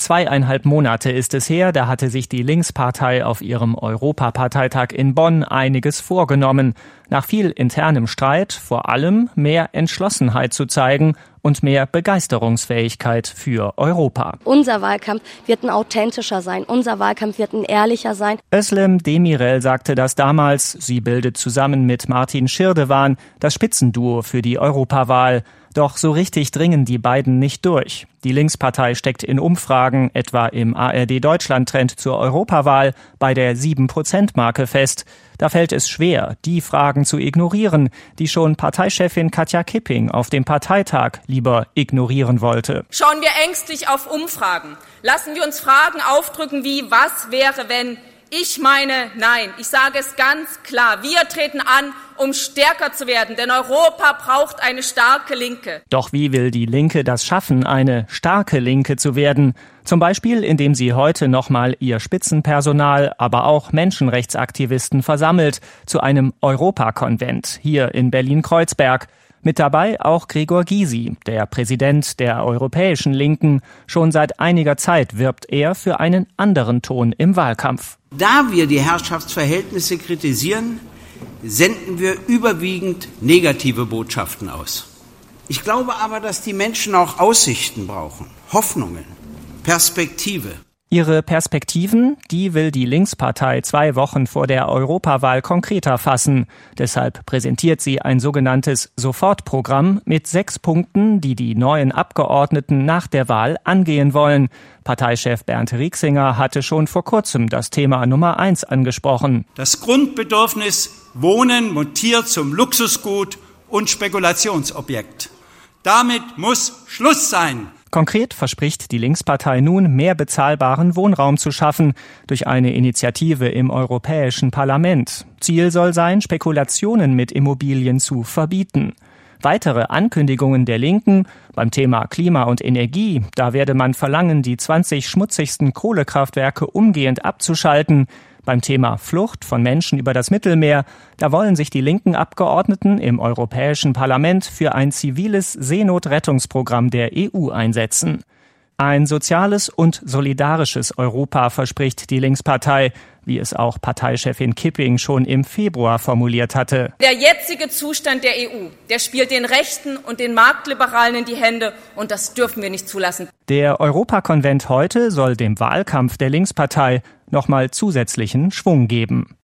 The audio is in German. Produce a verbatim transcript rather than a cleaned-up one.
zweieinhalb Monate ist es her, da hatte sich die Linkspartei auf ihrem Europaparteitag in Bonn einiges vorgenommen. Nach viel internem Streit vor allem mehr Entschlossenheit zu zeigen und mehr Begeisterungsfähigkeit für Europa. Unser Wahlkampf wird ein authentischer sein, unser Wahlkampf wird ein ehrlicher sein. Özlem Demirel sagte das damals. Sie bildet zusammen mit Martin Schirdewan das Spitzenduo für die Europawahl. Doch so richtig dringen die beiden nicht durch. Die Linkspartei steckt in Umfragen, etwa im A R D-Deutschland-Trend zur Europawahl, bei der sieben Prozent Marke fest. Da fällt es schwer, die Fragen zu ignorieren, die schon Parteichefin Katja Kipping auf dem Parteitag lieber ignorieren wollte. Schauen wir ängstlich auf Umfragen. Lassen wir uns Fragen aufdrücken wie, was wäre, wenn? Ich meine, nein, ich sage es ganz klar. Wir treten an, um stärker zu werden, denn Europa braucht eine starke Linke. Doch wie will die Linke das schaffen, eine starke Linke zu werden? Zum Beispiel, indem sie heute nochmal ihr Spitzenpersonal, aber auch Menschenrechtsaktivisten versammelt zu einem Europakonvent hier in Berlin-Kreuzberg. Mit dabei auch Gregor Gysi, der Präsident der Europäischen Linken. Schon seit einiger Zeit wirbt er für einen anderen Ton im Wahlkampf. Da wir die Herrschaftsverhältnisse kritisieren, senden wir überwiegend negative Botschaften aus. Ich glaube aber, dass die Menschen auch Aussichten brauchen, Hoffnungen, Perspektive. Ihre Perspektiven, die will die Linkspartei zwei Wochen vor der Europawahl konkreter fassen. Deshalb präsentiert sie ein sogenanntes Sofortprogramm mit sechs Punkten, die die neuen Abgeordneten nach der Wahl angehen wollen. Parteichef Bernd Rieksinger hatte schon vor kurzem das Thema Nummer eins angesprochen. Das Grundbedürfnis Wohnen mutiert zum Luxusgut und Spekulationsobjekt. Damit muss Schluss sein. Konkret verspricht die Linkspartei nun, mehr bezahlbaren Wohnraum zu schaffen durch eine Initiative im Europäischen Parlament. Ziel soll sein, Spekulationen mit Immobilien zu verbieten. Weitere Ankündigungen der Linken beim Thema Klima und Energie, da werde man verlangen, die zwanzig schmutzigsten Kohlekraftwerke umgehend abzuschalten. Beim Thema Flucht von Menschen über das Mittelmeer, da wollen sich die linken Abgeordneten im Europäischen Parlament für ein ziviles Seenotrettungsprogramm der E U einsetzen. Ein soziales und solidarisches Europa verspricht die Linkspartei, wie es auch Parteichefin Kipping schon im Februar formuliert hatte. Der jetzige Zustand der E U, der spielt den Rechten und den Marktliberalen in die Hände und das dürfen wir nicht zulassen. Der Europakonvent heute soll dem Wahlkampf der Linkspartei nochmal zusätzlichen Schwung geben.